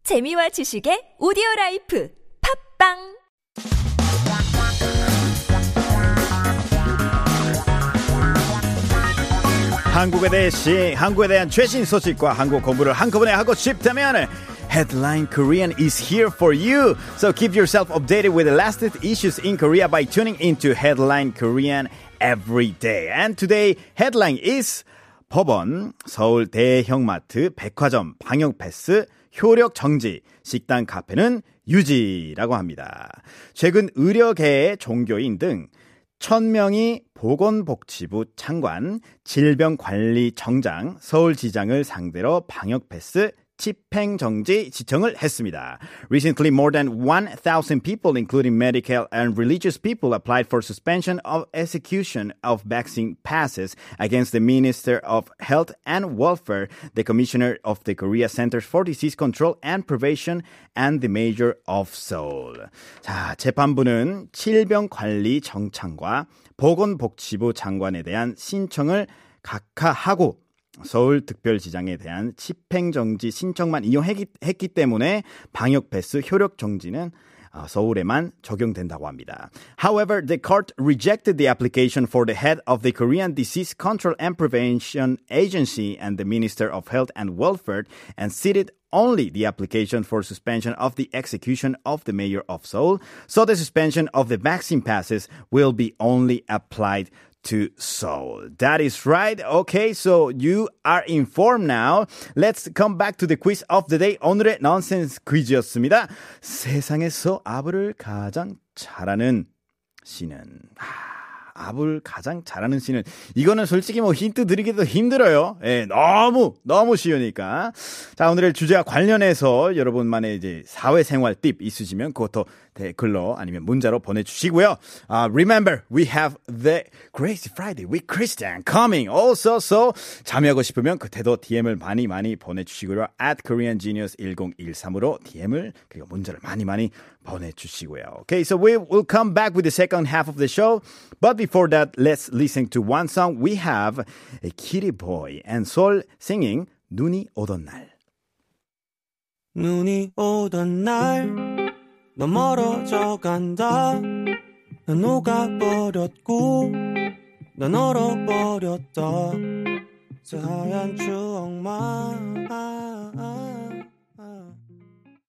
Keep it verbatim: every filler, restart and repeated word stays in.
재미와 지식의 오디오라이프 팝빵 한국에 대해 시, 한국에 대한 최신 소식과 한국 공부를 한꺼번에 하고 싶다면 Headline Korean is here for you. So keep yourself updated with the latest issues in Korea by tuning into Headline Korean every day. And today headline is 법원, 서울 대형마트, 백화점 방역 패스 효력 정지, 식당 카페는 유지라고 합니다. 최근 의료계의 종교인 등 천 명이 보건복지부 장관, 질병관리청장, 서울지장을 상대로 방역 패스 집행정지 지청을 했습니다. Recently, more than one thousand people, including medical and religious people, applied for suspension of execution of vaccine passes against the Minister of Health and Welfare, the Commissioner of the Korea Centers for Disease Control and Prevention, and the Mayor of Seoul. 자, 재판부는 질병관리청장과 보건복지부 장관에 대한 신청을 각하하고 서울특별시장에 대한 집행정지 신청만 이용했기 때문에 방역 패스 효력 정지는 서울에만 적용된다고 합니다. However, the court rejected the application for the head of the Korean Disease Control and Prevention Agency and the Minister of Health and Welfare and cited only the application for suspension of the execution of the mayor of Seoul. So the suspension of the vaccine passes will be only applied to Seoul. That is right. Okay, so you are informed now. Let's come back to the quiz of the day. 오늘의 nonsense 퀴즈였습니다. 세상에서 아부를 가장 잘하는 씨는... 아부를 가장 잘하는 씨는 이거는 솔직히 뭐 힌트 드리기도 힘들어요. 예, 너무 너무 쉬우니까. 자, 오늘의 주제와 관련해서 여러분만의 이제 사회생활 팁 있으시면 그것도 댓글로 아니면 문자로 보내주시고요. Uh, remember, we have the Crazy Friday with Christian coming also. So 참여하고 싶으면 그때도 디엠을 많이 많이 보내주시고요. at korean genius 일공일삼으로 디엠을 그리고 문자를 많이 많이 보내주시고요. Okay, so we will come back with the second half of the show. But before that, let's listen to one song. We have a Kitty Boy and Soul singing 눈이 오던 날. 눈이 오던 날 너 멀어져 간다. 난 녹아버렸고 난 얼어버렸다. 새하얀 추억만